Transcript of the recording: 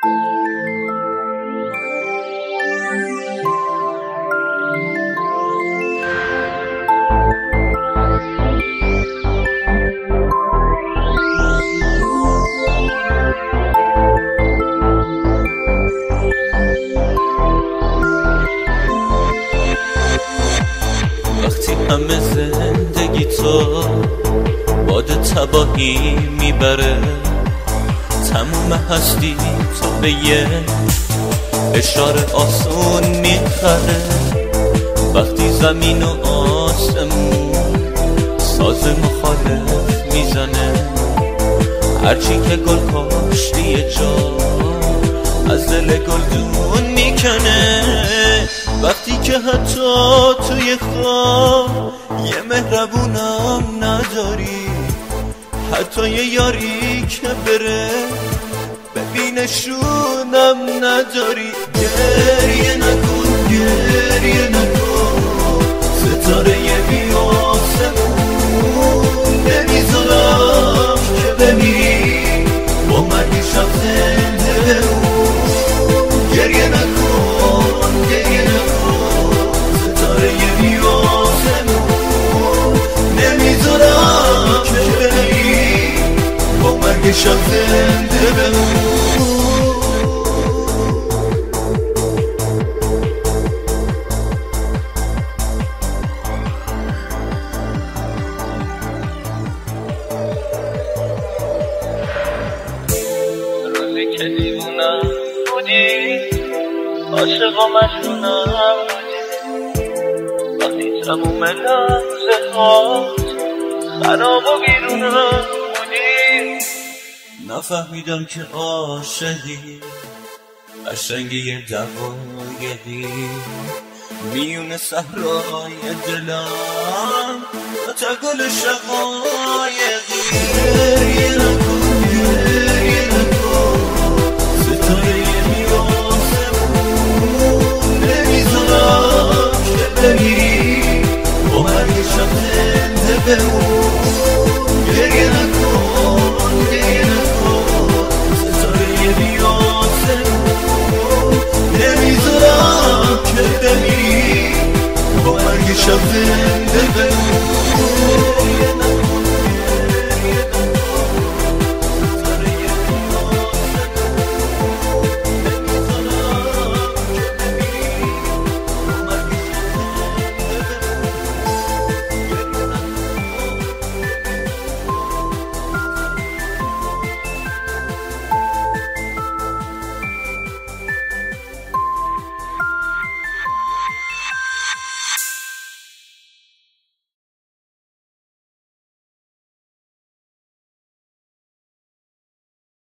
وقتی همه زندگی تو باد تباهی میبره، تموم هستی تو به یه اشاره آسون میخره. وقتی زمین و آسمون ساز مخالف میزنه، هرچی که گل کاشتی یه جا از دل گلدون میکنه. وقتی که حتی توی خواب یه مهربونم نداری، حتی یه یاری که بره ببینشونم نداری. گریه نکن گریه نکن، ستاره بی آسمون نمیذارم که بمیری با مرگی شب زنده بمون. گریه نکن گریه نکن، ستاره بی آسمون نمیذارم که بمیری با مرگی شب زنده بمون. که دیوونم بودی، عاشق و مجنونم بودی، وقتی تموم لحظه هات خراب و بیرونم بودی. نفهمیدم که عاشقی قشنگی یه دقایقی میون صحرای دلم تا گل شقایقی. گریه نکن گریه نکن، ستاره بی آسمون نمیذارم که بمیری با مرگ شب زنده بمون. گریه نکن گریه نکن، ستاره بی آسمون نمیذارم که بمیری با مرگ شب زنده